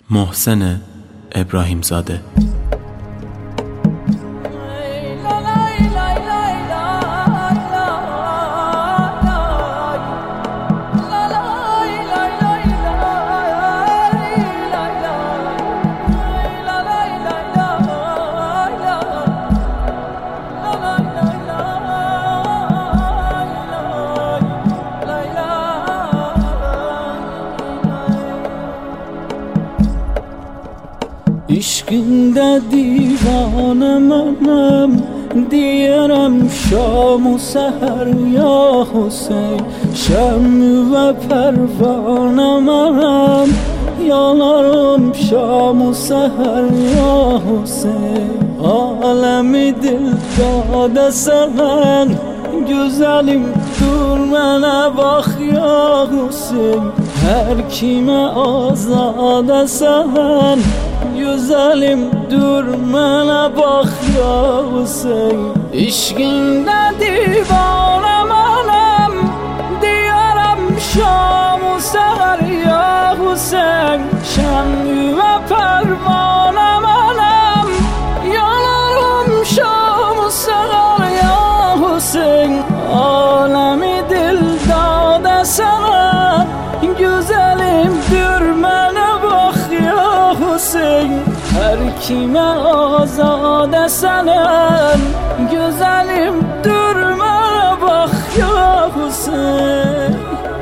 محسن ابراهیم زاده. عشقinde دیوانمم دیارم شام و سحر یا حسین شم و پروانمم یالارم شام و سحر یا حسین عالمی دل داده سمن güzelim dur mənə bax ya Hüseyin hər kimə azad sən güzelim dur mənə bax ya Hüseyin İşqində divanəmənəm diyaram şam-ı səhər ya Hüseyin şəmü və pərvanəmənəm yanarım şam-ı səhər ya Hüseyin alemi dil dade sana güzelim dur mənə bax ya Hüseyin her kime azade senen güzelim dur mənə bax ya Hüseyin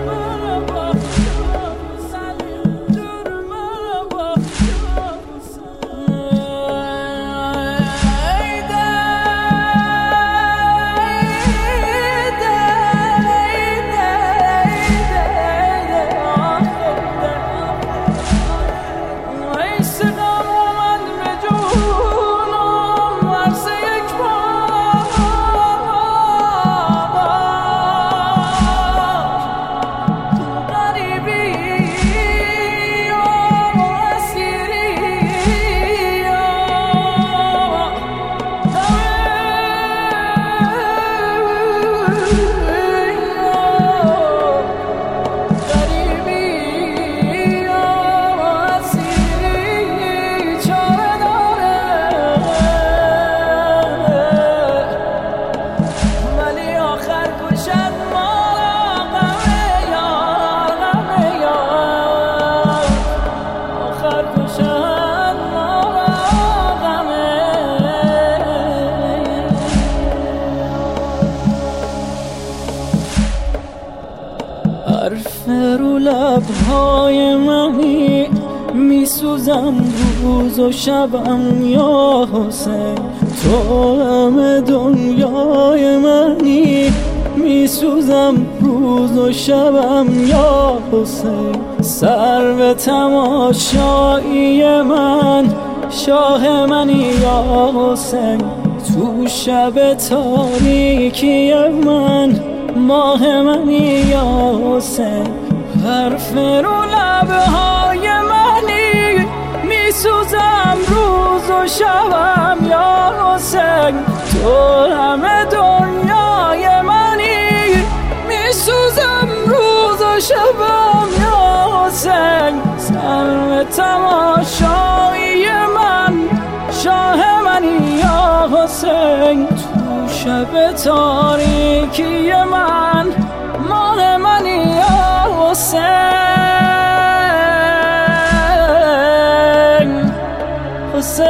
حرف رو لبهای منی میسوزم روز و شبم یا حسین تو همه دنیای منی میسوزم روز و شبم یا حسین سر به تماشایی من شاه منی یا حسین تو شب تاریکی من ماه منی یا حسین حرف رو لبهای منی میسوزم روز و شبم یا حسین تو همه دنیای منی میسوزم روز و شبم یا حسین سر تماشایی من شاه منی یا حسین شب تاریکی من ماه منی یا حسین حسین